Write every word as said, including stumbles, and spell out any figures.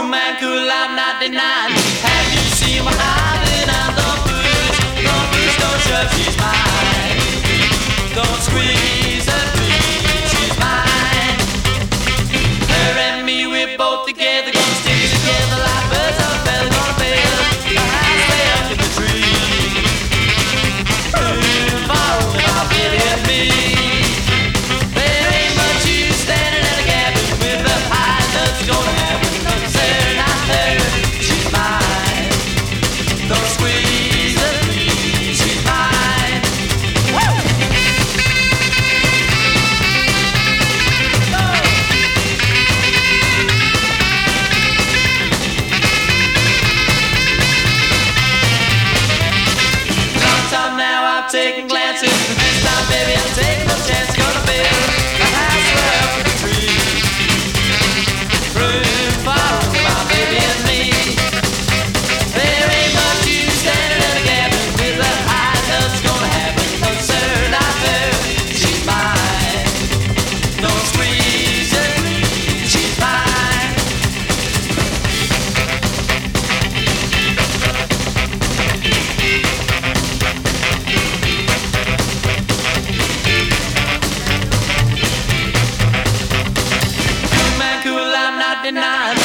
man, cool, I'm not denying. Have you seen what happened? And don't push, don't push, don't shove, she's mine. Don't squeeze her, please, she's mine. Her and me, we're both together, gonna stick together like birds of a feather, gonna build a house way up in the tree. If I only my baby and me. There ain't much use standing in a cabin with a pie that's gonna happen. Cause they're not there, she's mine. Don't squeeze her, please, she's mine. Woo! Long time now I've taken glances, but this time, baby, I'm taking no chance. Gonna build a house right up in the tree. Room for only my baby and me. There ain't much use standing in a cabin with a high that's gonna happen. Cause her not there, she's mine. Don't squeeze her, please, she's mine. Cool man, cool, I'm not denying.